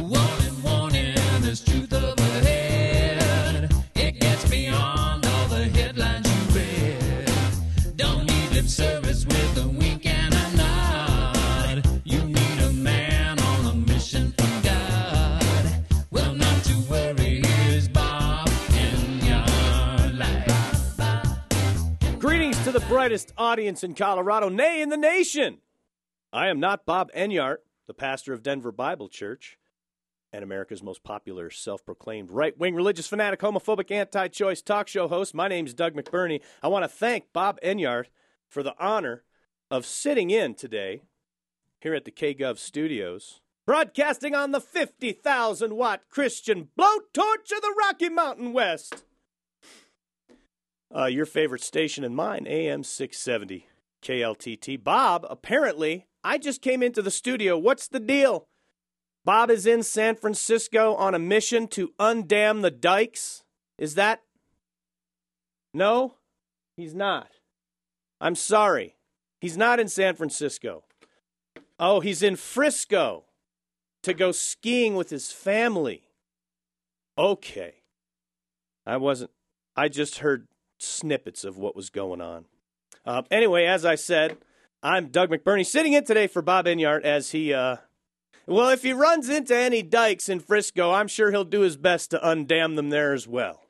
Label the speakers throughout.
Speaker 1: Warning, warning, there's truth up ahead. It gets beyond all the headlines you read. Don't need lip service with a wink and a nod. You need a man on a mission from God. Well, not to worry, here's Bob Enyart Live.
Speaker 2: Greetings to the brightest audience in Colorado, nay, in the nation. I am not Bob Enyart, the pastor of Denver Bible Church and America's most popular self-proclaimed right-wing religious fanatic, homophobic, anti-choice talk show host. My name's Doug McBurney. I want to thank Bob Enyart for the honor of sitting in today here at the KGov studios, broadcasting on the 50,000-watt Christian blowtorch of the Rocky Mountain West. Your favorite station and mine, AM 670 KLTT. Bob, apparently, I just came into the studio. What's the deal? Bob is in San Francisco on a mission to undam the dikes. Is that? No, he's not. I'm sorry. He's not in San Francisco. Oh, he's in Frisco to go skiing with his family. Okay. I just heard snippets of what was going on. Anyway, as I said, I'm Doug McBurney, sitting in today for Bob Enyart as he, if he runs into any dikes in Frisco, I'm sure he'll do his best to undam them there as well.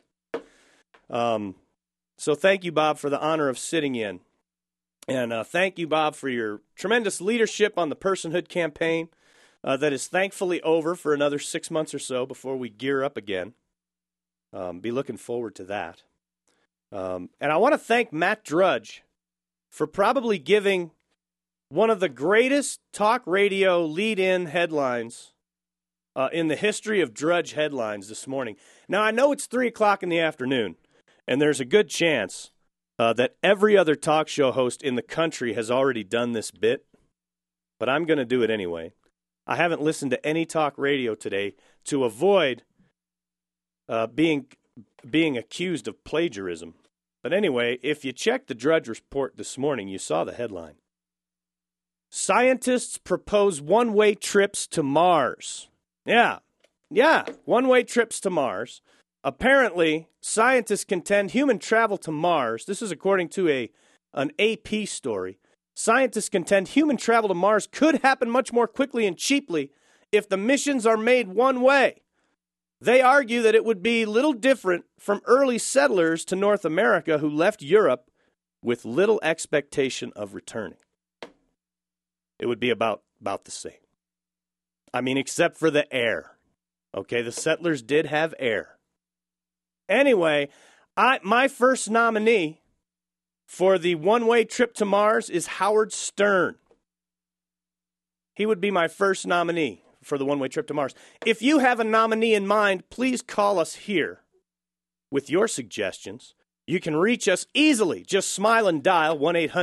Speaker 2: So thank you, Bob, for the honor of sitting in. And thank you, Bob, for your tremendous leadership on the personhood campaign that is thankfully over for another 6 months or so before we gear up again. Be looking forward to that. And I want to thank Matt Drudge for probably giving one of the greatest talk radio lead-in headlines in the history of Drudge headlines this morning. Now, I know it's 3 o'clock in the afternoon, and there's a good chance that every other talk show host in the country has already done this bit, but I'm going to do it anyway. I haven't listened to any talk radio today to avoid being accused of plagiarism. But anyway, if you checked the Drudge report this morning, you saw the headline. Scientists propose one-way trips to Mars. Yeah, one-way trips to Mars. Apparently, scientists contend human travel to Mars, this is according to an AP story, scientists contend human travel to Mars could happen much more quickly and cheaply if the missions are made one way. They argue that it would be little different from early settlers to North America who left Europe with little expectation of returning. It would be about the same. I mean, except for the air. Okay, the settlers did have air. Anyway, my first nominee for the one-way trip to Mars is Howard Stern. He would be my first nominee for the one-way trip to Mars. If you have a nominee in mind, please call us here with your suggestions. You can reach us easily. Just smile and dial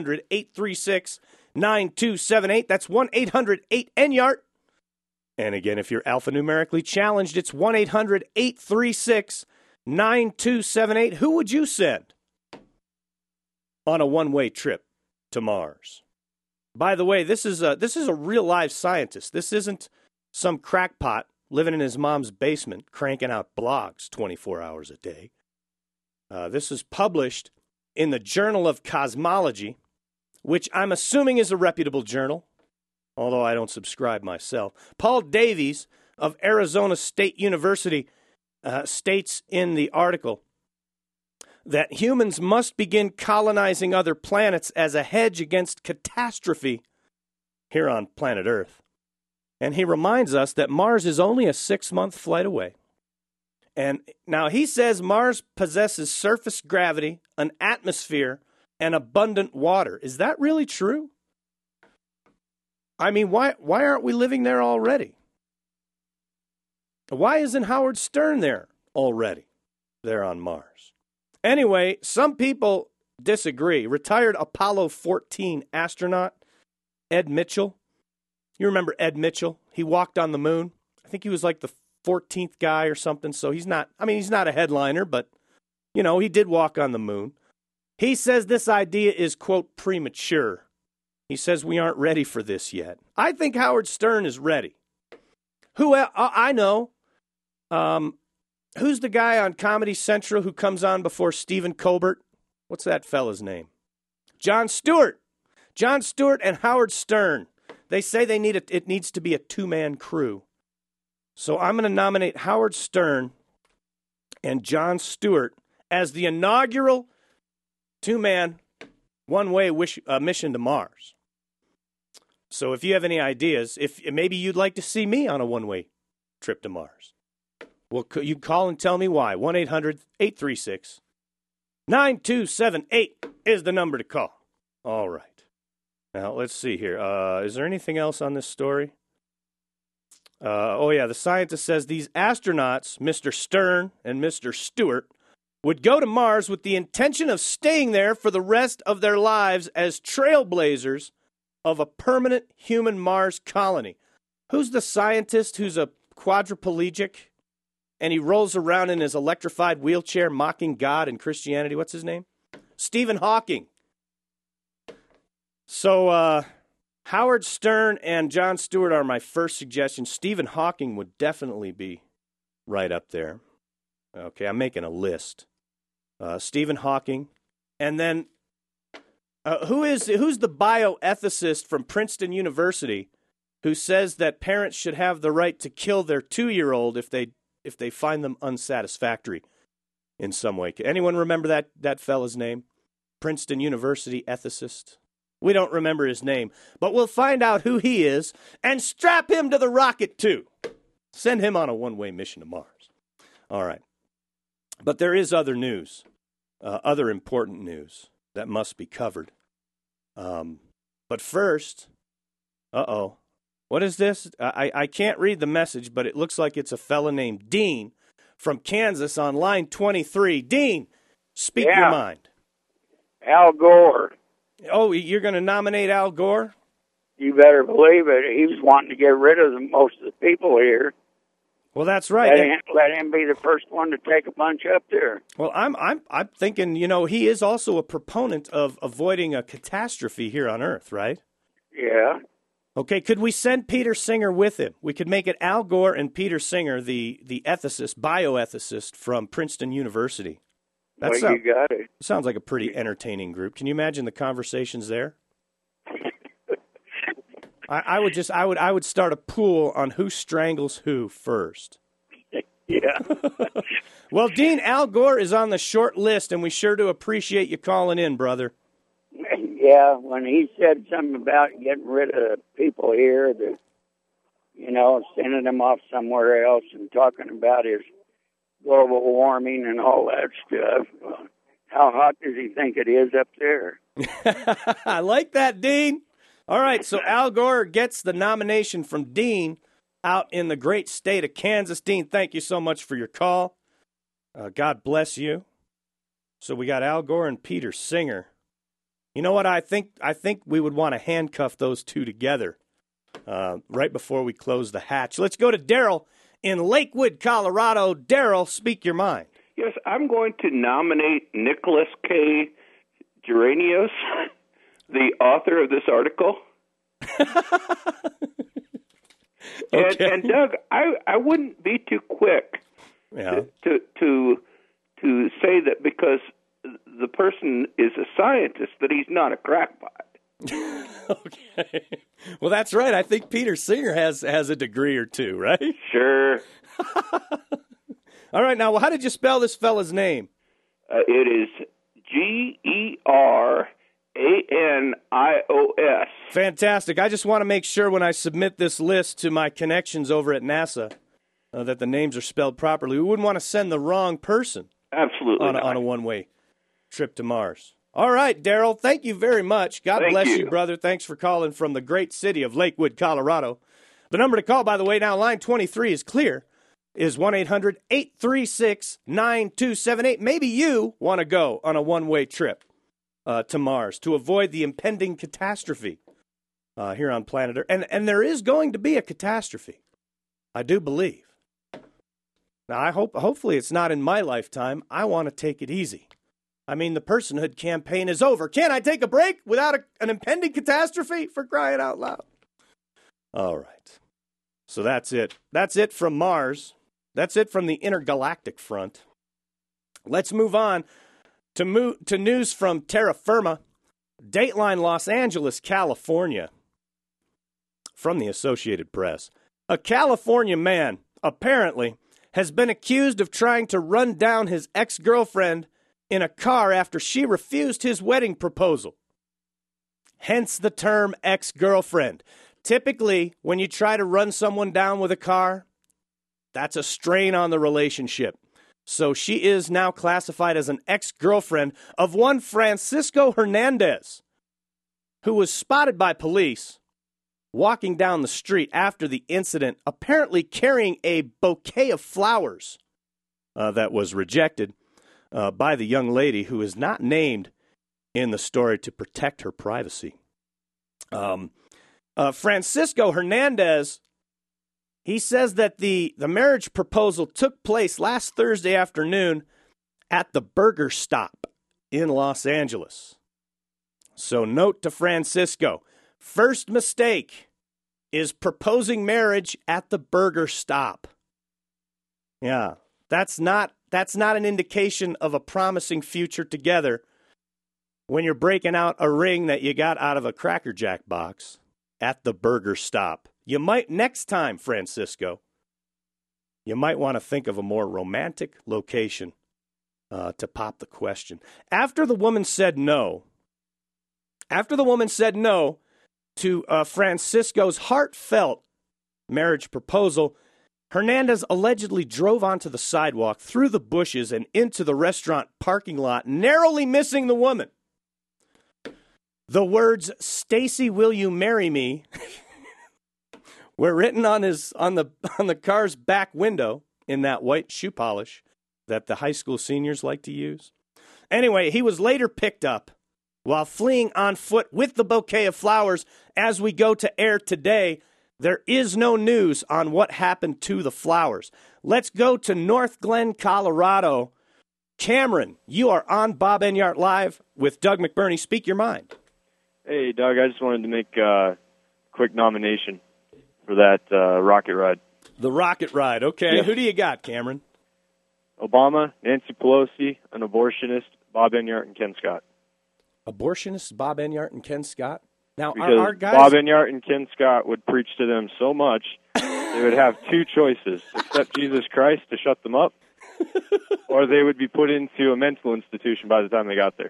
Speaker 2: 1-800-836-9278. That's 1-800-8-ENYART. And again, if you're alphanumerically challenged, it's 1-800-836-9278. Who would you send on a one-way trip to Mars? By the way, this is a real live scientist. This isn't some crackpot living in his mom's basement cranking out blogs 24 hours a day. This is published in the Journal of Cosmology, which I'm assuming is a reputable journal, although I don't subscribe myself. Paul Davies of Arizona State University states in the article that humans must begin colonizing other planets as a hedge against catastrophe here on planet Earth. And he reminds us that Mars is only a 6-month flight away. And now he says Mars possesses surface gravity, an atmosphere, and abundant water. Is that really true? I mean, why aren't we living there already? Why isn't Howard Stern there already, there on Mars? Anyway, some people disagree. Retired Apollo 14 astronaut Ed Mitchell. You remember Ed Mitchell? He walked on the moon. I think he was like the 14th guy or something. So he's not a headliner, but, you know, he did walk on the moon. He says this idea is, quote, premature. He says we aren't ready for this yet. I think Howard Stern is ready. I know. Who's the guy on Comedy Central who comes on before Stephen Colbert? What's that fella's name? Jon Stewart. Jon Stewart and Howard Stern. They say it needs to be a two-man crew. So I'm going to nominate Howard Stern and Jon Stewart as the inaugural two-man, one-way mission to Mars. So if you have any ideas, if maybe you'd like to see me on a one-way trip to Mars, well, you call and tell me why. 1-800-836-9278 is the number to call. All right. Now, let's see here. Is there anything else on this story? The scientist says these astronauts, Mr. Stern and Mr. Stewart, would go to Mars with the intention of staying there for the rest of their lives as trailblazers of a permanent human Mars colony. Who's the scientist who's a quadriplegic and he rolls around in his electrified wheelchair mocking God and Christianity? What's his name? Stephen Hawking. So, Howard Stern and Jon Stewart are my first suggestion. Stephen Hawking would definitely be right up there. Okay, I'm making a list. Stephen Hawking. And then, who's the bioethicist from Princeton University who says that parents should have the right to kill their 2-year-old if they find them unsatisfactory in some way? Anyone remember that fella's name? Princeton University ethicist. We don't remember his name, but we'll find out who he is and strap him to the rocket, too. Send him on a one-way mission to Mars. All right. But there is other news, other important news that must be covered. But first, what is this? I can't read the message, but it looks like it's a fella named Dean from Kansas on line 23. Dean, speak your mind.
Speaker 3: Al Gore.
Speaker 2: Oh, you're going to nominate Al Gore?
Speaker 3: You better believe it. He was wanting to get rid of most of the people here.
Speaker 2: Well, that's right.
Speaker 3: Let him be the first one to take a bunch up there.
Speaker 2: Well, I'm thinking, he is also a proponent of avoiding a catastrophe here on Earth, right?
Speaker 3: Yeah.
Speaker 2: Okay, could we send Peter Singer with him? We could make it Al Gore and Peter Singer, the ethicist, bioethicist from Princeton University.
Speaker 3: You got it.
Speaker 2: Sounds like a pretty entertaining group. Can you imagine the conversations there? I would start a pool on who strangles who first.
Speaker 3: Yeah.
Speaker 2: Well, Dean, Al Gore is on the short list, and we sure do appreciate you calling in, brother.
Speaker 3: Yeah, when he said something about getting rid of people here, sending them off somewhere else and talking about his global warming and all that stuff. How hot does he think it is up there?
Speaker 2: I like that, Dean. All right, so Al Gore gets the nomination from Dean out in the great state of Kansas. Dean, thank you so much for your call. God bless you. So we got Al Gore and Peter Singer. You know what? I think we would want to handcuff those two together right before we close the hatch. Let's go to Daryl in Lakewood, Colorado. Daryl, speak your mind.
Speaker 4: Yes, I'm going to nominate Nicholas K. Geranios, the author of this article.
Speaker 2: Okay.
Speaker 4: And Doug, I wouldn't be too quick to say that because the person is a scientist that he's not a crackpot.
Speaker 2: Okay. Well, that's right. I think Peter Singer has a degree or two, right?
Speaker 4: Sure.
Speaker 2: All right. Now, how did you spell this fella's name?
Speaker 4: It is Gerannios.
Speaker 2: Fantastic. I just want to make sure when I submit this list to my connections over at NASA that the names are spelled properly. We wouldn't want to send the wrong person.
Speaker 4: Absolutely
Speaker 2: on a one-way trip to Mars. All right, Daryl, thank you very much. God bless you, brother. Thanks for calling from the great city of Lakewood, Colorado. The number to call, by the way, now line 23 is clear, is 1-800-836-9278. Maybe you want to go on a one-way trip to Mars to avoid the impending catastrophe here on planet Earth. And there is going to be a catastrophe, I do believe. Now, hopefully it's not in my lifetime. I want to take it easy. I mean, the personhood campaign is over. Can't I take a break without an impending catastrophe, for crying out loud? All right. So that's it. That's it from Mars. That's it from the intergalactic front. Let's move on to news from terra firma. Dateline Los Angeles, California. From the Associated Press. A California man, apparently, has been accused of trying to run down his ex-girlfriend in a car after she refused his wedding proposal. Hence the term ex-girlfriend. Typically, when you try to run someone down with a car, that's a strain on the relationship. So she is now classified as an ex-girlfriend of one Francisco Hernandez, who was spotted by police walking down the street after the incident, apparently carrying a bouquet of flowers that was rejected by the young lady, who is not named in the story to protect her privacy. Francisco Hernandez, he says that the marriage proposal took place last Thursday afternoon at the Burger Stop in Los Angeles. So note to Francisco, first mistake is proposing marriage at the Burger Stop. Yeah, that's not an indication of a promising future together when you're breaking out a ring that you got out of a Cracker Jack box at the Burger Stop. You might, next time, Francisco, you might want to think of a more romantic location to pop the question. After the woman said no to Francisco's heartfelt marriage proposal, Hernandez allegedly drove onto the sidewalk, through the bushes, and into the restaurant parking lot, narrowly missing the woman. The words, "Stacy, will you marry me?" were written on the car's back window in that white shoe polish that the high school seniors like to use. Anyway, he was later picked up while fleeing on foot with the bouquet of flowers. As we go to air today, there is no news on what happened to the flowers. Let's go to North Glen, Colorado. Cameron, you are on Bob Enyart Live with Doug McBurney. Speak your mind.
Speaker 5: Hey, Doug, I just wanted to make a quick nomination for that rocket ride.
Speaker 2: The rocket ride, okay. Yeah. Who do you got, Cameron?
Speaker 5: Obama, Nancy Pelosi, an abortionist, Bob Enyart, and Ken Scott.
Speaker 2: Abortionists, Bob Enyart, and Ken Scott? Now,
Speaker 5: because
Speaker 2: our guys...
Speaker 5: Bob Enyart and Ken Scott would preach to them so much, they would have two choices: accept Jesus Christ to shut them up, or they would be put into a mental institution by the time they got there.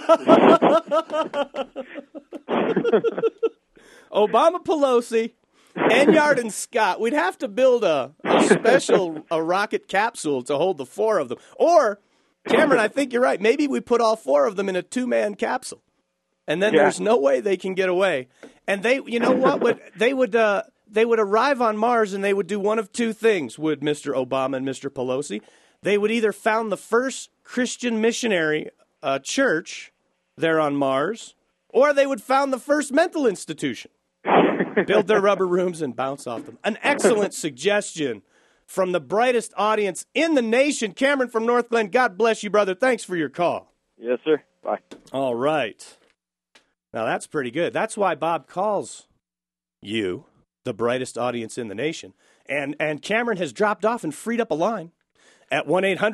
Speaker 2: Obama, Pelosi, Enyart, and Scott. We'd have to build a special rocket capsule to hold the four of them. Or, Cameron, I think you're right. Maybe we put all four of them in a two-man capsule. And then there's no way they can get away. And they, you know what? They would arrive on Mars, and they would do one of two things, would Mr. Obama and Mr. Pelosi. They would either found the first Christian missionary church there on Mars, or they would found the first mental institution. Build their rubber rooms and bounce off them. An excellent suggestion from the brightest audience in the nation. Cameron from North Glen, God bless you, brother. Thanks for your call.
Speaker 5: Yes, sir. Bye.
Speaker 2: All right. Now, that's pretty good. That's why Bob calls you the brightest audience in the nation. And Cameron has dropped off and freed up a line at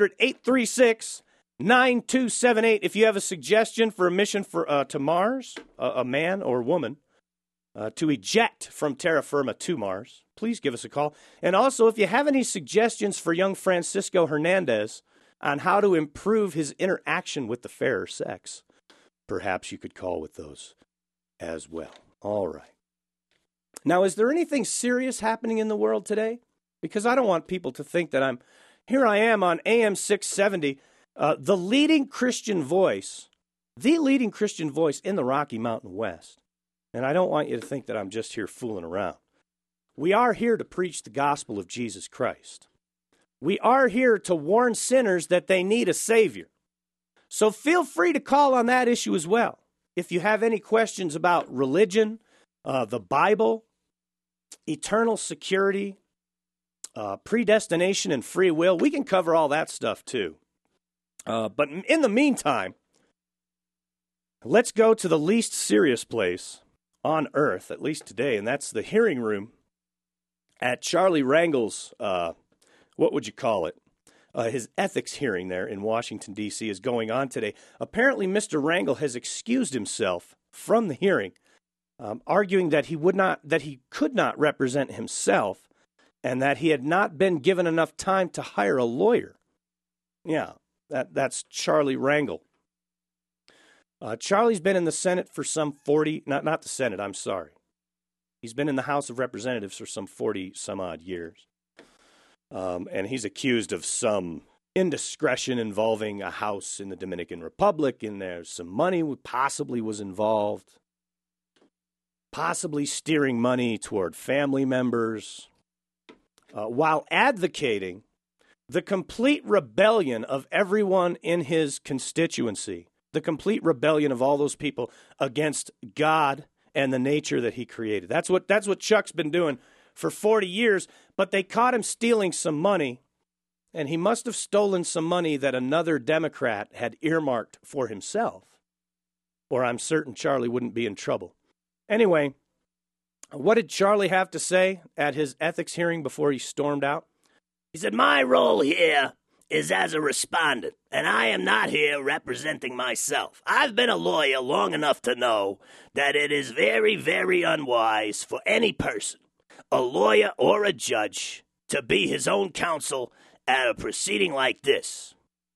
Speaker 2: 1-800-836-9278. If you have a suggestion for a mission to Mars, a man or woman, to eject from terra firma to Mars, please give us a call. And also, if you have any suggestions for young Francisco Hernandez on how to improve his interaction with the fairer sex, perhaps you could call with those as well. All right. Now, is there anything serious happening in the world today? Because I don't want people to think that here I am on AM 670, the leading Christian voice in the Rocky Mountain West. And I don't want you to think that I'm just here fooling around. We are here to preach the gospel of Jesus Christ. We are here to warn sinners that they need a Savior. So feel free to call on that issue as well. If you have any questions about religion, the Bible, eternal security, predestination and free will, we can cover all that stuff too. But in the meantime, let's go to the least serious place on earth, at least today, and that's the hearing room at Charlie Rangel's, what would you call it? His ethics hearing there in Washington, D.C. is going on today. Apparently, Mr. Rangel has excused himself from the hearing, arguing that he could not represent himself and that he had not been given enough time to hire a lawyer. Yeah, that's Charlie Rangel. Charlie's been in the Senate for some 40, not the Senate, I'm sorry. He's been in the House of Representatives for some 40 some odd years. And he's accused of some indiscretion involving a house in the Dominican Republic, and there's some money possibly was involved, possibly steering money toward family members, while advocating the complete rebellion of everyone in his constituency, the complete rebellion of all those people against God and the nature that he created. That's what Chuck's been doing for 40 years, but they caught him stealing some money, and he must have stolen some money that another Democrat had earmarked for himself, or I'm certain Charlie wouldn't be in trouble. Anyway, what did Charlie have to say at his ethics hearing before he stormed out? He said, "My role here is as a respondent, and I am not here representing myself. I've been a lawyer long enough to know that it is very, very unwise for any person, a lawyer or a judge, to be his own counsel at a proceeding like this."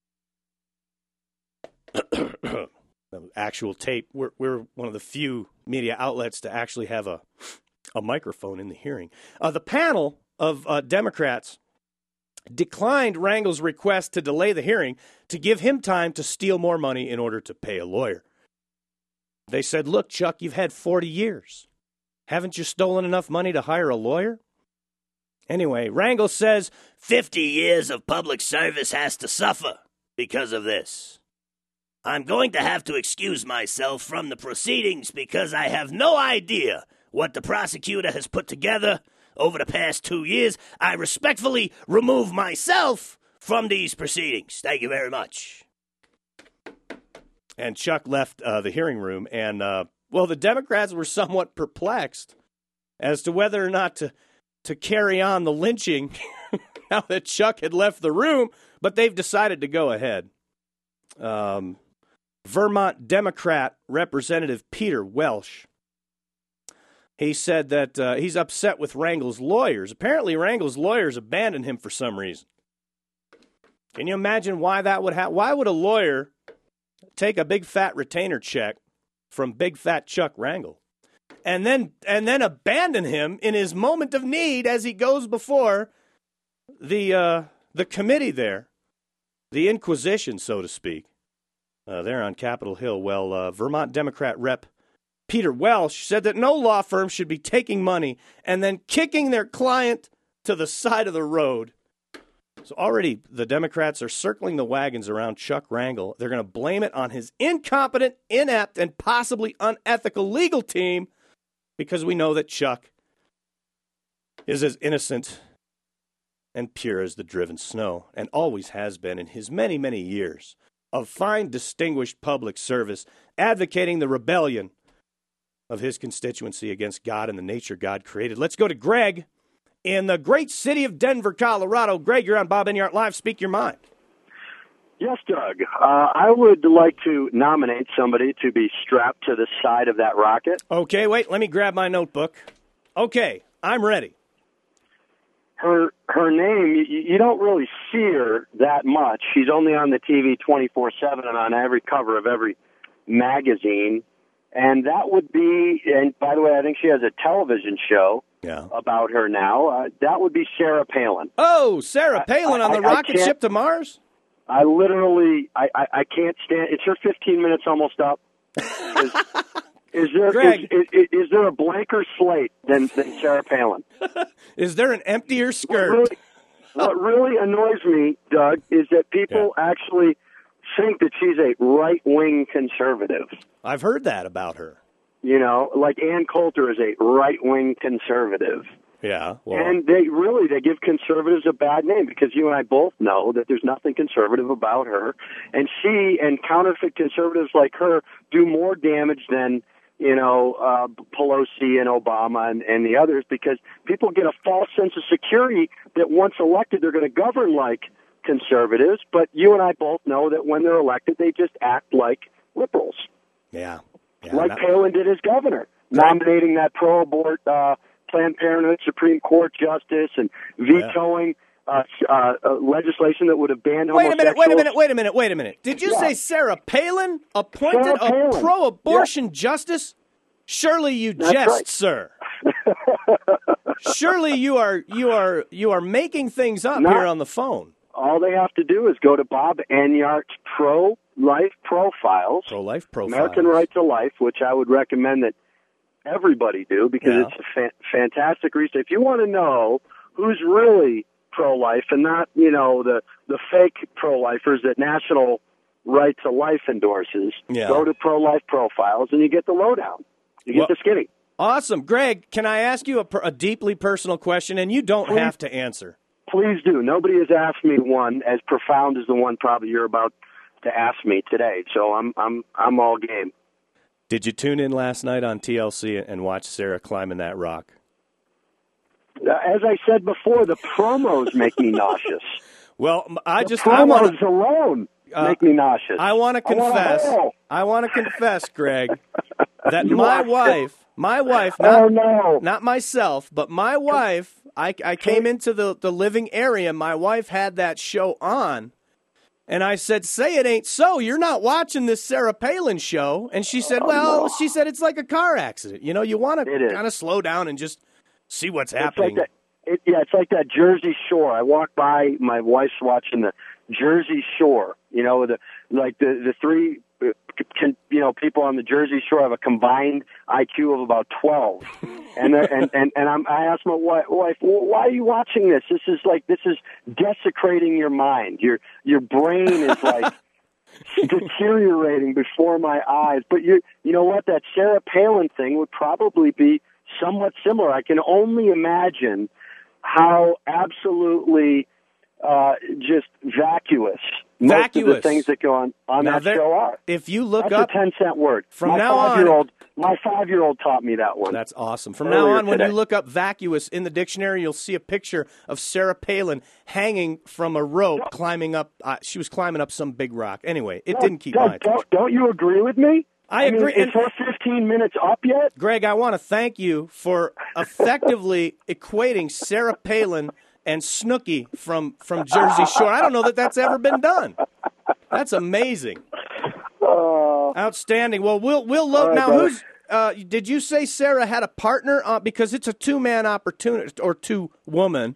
Speaker 2: Actual tape. We're one of the few media outlets to actually have a microphone in the hearing. The panel of Democrats declined Rangel's request to delay the hearing to give him time to steal more money in order to pay a lawyer. They said, "Look, Chuck, you've had 40 years. Haven't you stolen enough money to hire a lawyer?" Anyway, Rangel says 50 years of public service has to suffer because of this. "I'm going to have to excuse myself from the proceedings because I have no idea what the prosecutor has put together over the past 2 years. I respectfully remove myself from these proceedings. Thank you very much." And Chuck left the hearing room, and, the Democrats were somewhat perplexed as to whether or not to carry on the lynching now that Chuck had left the room, but they've decided to go ahead. Vermont Democrat Representative Peter Welsh, he said that he's upset with Rangel's lawyers. Apparently, Rangel's lawyers abandoned him for some reason. Can you imagine why that would happen? Why would a lawyer take a big fat retainer check from big fat Chuck Rangel and then abandon him in his moment of need as he goes before the committee there, the Inquisition, so to speak, there on Capitol Hill? Well, Vermont Democrat Rep. Peter Welsh said that no law firm should be taking money and then kicking their client to the side of the road. So already the Democrats are circling the wagons around Chuck Rangel. They're going to blame it on his incompetent, inept, and possibly unethical legal team because we know that Chuck is as innocent and pure as the driven snow and always has been in his many, many years of fine, distinguished public service, advocating the rebellion of his constituency against God and the nature God created. Let's go to Greg in the great city of Denver, Colorado. Greg, you're on Bob Enyart Live. Speak your mind.
Speaker 6: Yes, Doug. I would like to nominate somebody to be strapped to the side of that rocket.
Speaker 2: Okay, wait. Let me grab my notebook. Okay, I'm ready.
Speaker 6: Her name, you don't really see her that much. She's only on the TV 24/7 and on every cover of every magazine. And that would be, and by the way, I think she has a television show about her now. That would be Sarah Palin.
Speaker 2: Oh, Sarah Palin on the rocket ship to Mars?
Speaker 6: I literally, I can't stand, it's her 15 minutes almost up. Is there a blanker slate than Sarah Palin?
Speaker 2: Is there an emptier skirt?
Speaker 6: What really annoys me, Doug, is that people actually think that she's a right-wing conservative.
Speaker 2: I've heard that about her.
Speaker 6: You know, like Ann Coulter is a right-wing conservative.
Speaker 2: Yeah. Well.
Speaker 6: And they give conservatives a bad name because you and I both know that there's nothing conservative about her. And she and counterfeit conservatives like her do more damage than Pelosi and Obama and the others, because people get a false sense of security that once elected they're going to govern like conservatives. But you and I both know that when they're elected, they just act like liberals.
Speaker 2: Yeah.
Speaker 6: Like Palin did as governor, nominating that pro-abort Planned Parenthood Supreme Court justice and vetoing legislation that would have banned homosexuals.
Speaker 2: Wait a minute. Did you say Sarah Palin appointed a pro-abortion justice? Surely you jest, sir. Surely you are making things up here on the phone.
Speaker 6: All they have to do is go to Bob Enyart's pro-life profiles.
Speaker 2: Pro-life profiles.
Speaker 6: American Right to Life, which I would recommend that everybody do, because it's a fantastic research. If you want to know who's really pro-life and not, the fake pro-lifers that National Right to Life endorses, go to pro-life profiles and you get the lowdown. You get the skinny.
Speaker 2: Awesome. Greg, can I ask you a deeply personal question, and you don't have to answer?
Speaker 6: Please do. Nobody has asked me one as profound as the one probably you're about to ask me today, so I'm all game.
Speaker 2: Did you tune in last night on TLC and watch Sarah climbing that rock?
Speaker 6: As I said before, the promos make me nauseous.
Speaker 2: Well,
Speaker 6: promos alone make me nauseous.
Speaker 2: I want to confess, Greg, that my wife, not myself, but my wife, I came into the living area. My wife had that show on, and I said, "Say it ain't so. You're not watching this Sarah Palin show." And she said, she said it's like a car accident. You want to kind of slow down and just see what's happening.
Speaker 6: It's like that Jersey Shore. I walk by, my wife's watching the Jersey Shore. The three, people on the Jersey Shore have a combined IQ of about 12. And I asked my wife, why are you watching this? This is desecrating your mind. Your brain is like deteriorating before my eyes. But you know what? That Sarah Palin thing would probably be somewhat similar. I can only imagine how absolutely just vacuous most of the things that go on that show are.
Speaker 2: If you look
Speaker 6: That's
Speaker 2: up
Speaker 6: a 10-cent word.
Speaker 2: From now on,
Speaker 6: my 5-year-old taught me that one.
Speaker 2: That's awesome. From now on, when you look up vacuous in the dictionary, you'll see a picture of Sarah Palin hanging from a rope, climbing up. She was climbing up some big rock. Anyway, it didn't keep my attention.
Speaker 6: Don't you agree with me?
Speaker 2: I agree.
Speaker 6: Is her 15 minutes up yet?
Speaker 2: Greg, I want to thank you for effectively equating Sarah Palin and Snooki from Jersey Shore. I don't know that that's ever been done. That's amazing. Outstanding. Well, we'll look now. Did you say Sarah had a partner? Because it's a two-man opportunity or two-woman.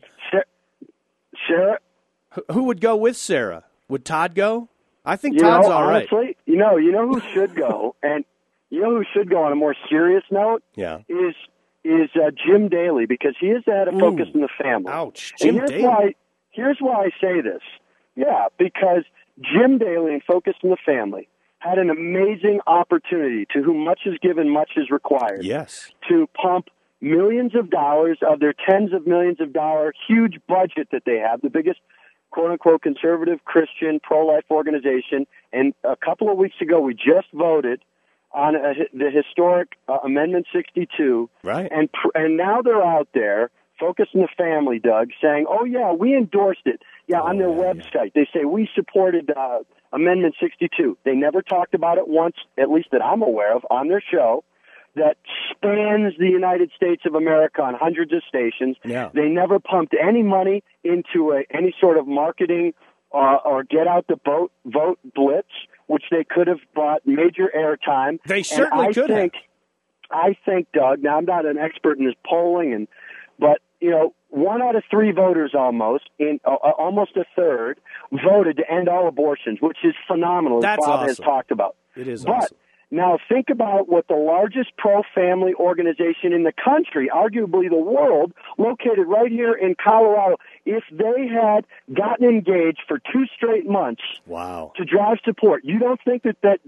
Speaker 6: Sarah.
Speaker 2: Who would go with Sarah? Would Todd go? I think Todd's all right.
Speaker 6: Honestly, you know who should go, and you know who should go on a more serious note.
Speaker 2: Yeah.
Speaker 6: Is Jim Daly, because he is the head of Focus on the Family.
Speaker 2: Ouch,
Speaker 6: Jim Daly. Here's why I say this. Yeah, because Jim Daly and Focus on the Family had an amazing opportunity, to whom much is given, much is required.
Speaker 2: Yes.
Speaker 6: To pump millions of dollars of their tens of millions of dollar huge budget that they have, the biggest quote-unquote conservative Christian pro-life organization. And a couple of weeks ago, we just voted on the historic Amendment 62.
Speaker 2: Right.
Speaker 6: And now they're out there, Focus on the Family, Doug, saying, oh, yeah, we endorsed it. Yeah, on their website. They say we supported Amendment 62. They never talked about it once, at least that I'm aware of, on their show, that spans the United States of America on hundreds of stations.
Speaker 2: Yeah.
Speaker 6: They never pumped any money into any sort of marketing or get out the vote blitz, which they could have brought major airtime.
Speaker 2: They certainly could have.
Speaker 6: I think, Doug, now I'm not an expert in this polling, but 1 out of 3 voters almost a third voted to end all abortions, which is phenomenal.
Speaker 2: That's
Speaker 6: as Bob
Speaker 2: awesome.
Speaker 6: has talked about.
Speaker 2: It is
Speaker 6: but
Speaker 2: awesome.
Speaker 6: Now think about what the largest pro-family organization in the country, arguably the world, located right here in Colorado, if they had gotten engaged for 2 straight months to drive support, you don't think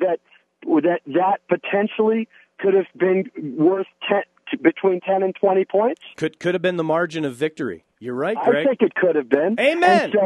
Speaker 6: that potentially could have been worth between 10 and 20 points?
Speaker 2: Could have been the margin of victory. You're right, Greg.
Speaker 6: I think it could have been.
Speaker 2: Amen.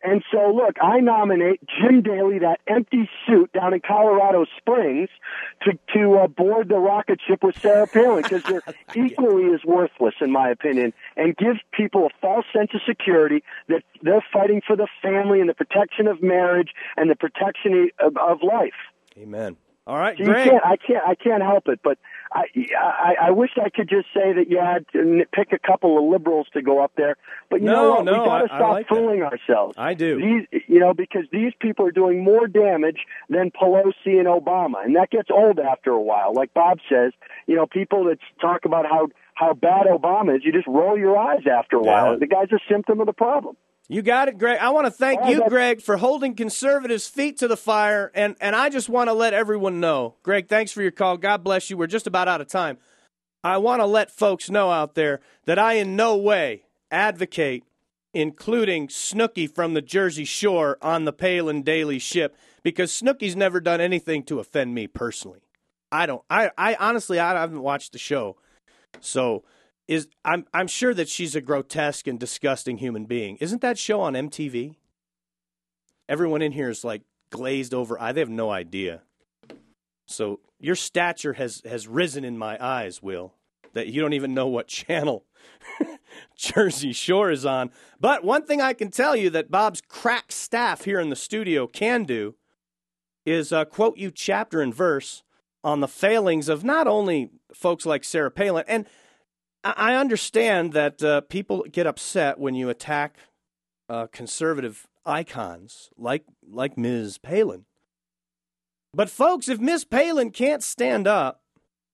Speaker 6: And so, look, I nominate Jim Daly, that empty suit down in Colorado Springs, to board the rocket ship with Sarah Palin, because they're equally as worthless, in my opinion, and give people a false sense of security that they're fighting for the family and the protection of marriage and the protection of life.
Speaker 2: Amen. All right,
Speaker 6: so
Speaker 2: Greg.
Speaker 6: I can't help it, but I wish I could just say that you had to pick a couple of liberals to go up there. But you know what? We got to stop fooling ourselves.
Speaker 2: I do.
Speaker 6: Because these people are doing more damage than Pelosi and Obama, and that gets old after a while. Like Bob says, people that talk about how bad Obama is, you just roll your eyes after a while. The guy's a symptom of the problem.
Speaker 2: You got it, Greg. I want to thank you, Greg, for holding conservatives' feet to the fire, and I just want to let everyone know. Greg, thanks for your call. God bless you. We're just about out of time. I want to let folks know out there that I in no way advocate including Snooki from the Jersey Shore on the Palin Daily ship, because Snooki's never done anything to offend me personally. I honestly, I haven't watched the show, so... I'm sure that she's a grotesque and disgusting human being. Isn't that show on MTV? Everyone in here is like glazed over. They have no idea. So your stature has risen in my eyes, Will, that you don't even know what channel Jersey Shore is on. But one thing I can tell you that Bob's crack staff here in the studio can do is quote you chapter and verse on the failings of not only folks like Sarah Palin, and I understand that people get upset when you attack conservative icons like Ms. Palin. But folks, if Ms. Palin can't stand up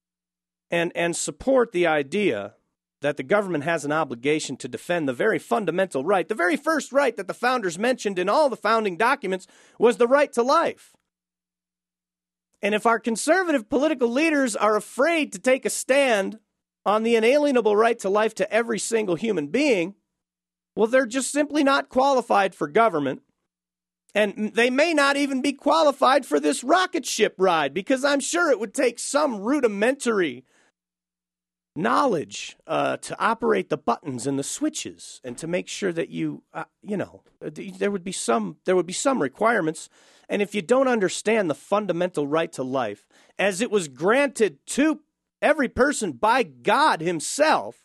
Speaker 2: and support the idea that the government has an obligation to defend the very fundamental right, the very first right that the founders mentioned in all the founding documents was the right to life. And if our conservative political leaders are afraid to take a stand on the inalienable right to life to every single human being, well, they're just simply not qualified for government. And they may not even be qualified for this rocket ship ride, because I'm sure it would take some rudimentary knowledge to operate the buttons and the switches and to make sure that there would be some requirements. And if you don't understand the fundamental right to life as it was granted to every person by God himself,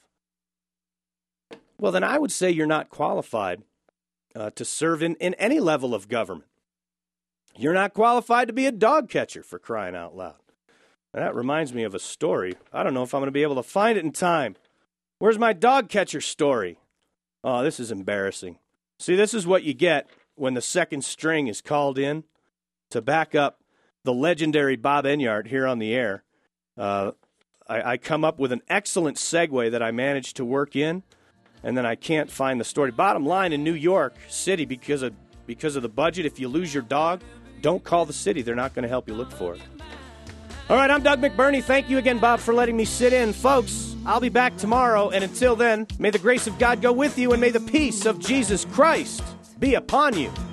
Speaker 2: well, then I would say you're not qualified to serve in any level of government. You're not qualified to be a dog catcher, for crying out loud. And that reminds me of a story. I don't know if I'm going to be able to find it in time. Where's my dog catcher story? Oh, this is embarrassing. See, this is what you get when the second string is called in to back up the legendary Bob Enyart here on the air. I come up with an excellent segue that I managed to work in, and then I can't find the story. Bottom line, in New York City, because of the budget, if you lose your dog, don't call the city. They're not going to help you look for it. All right, I'm Doug McBurney. Thank you again, Bob, for letting me sit in. Folks, I'll be back tomorrow, and until then, may the grace of God go with you, and may the peace of Jesus Christ be upon you.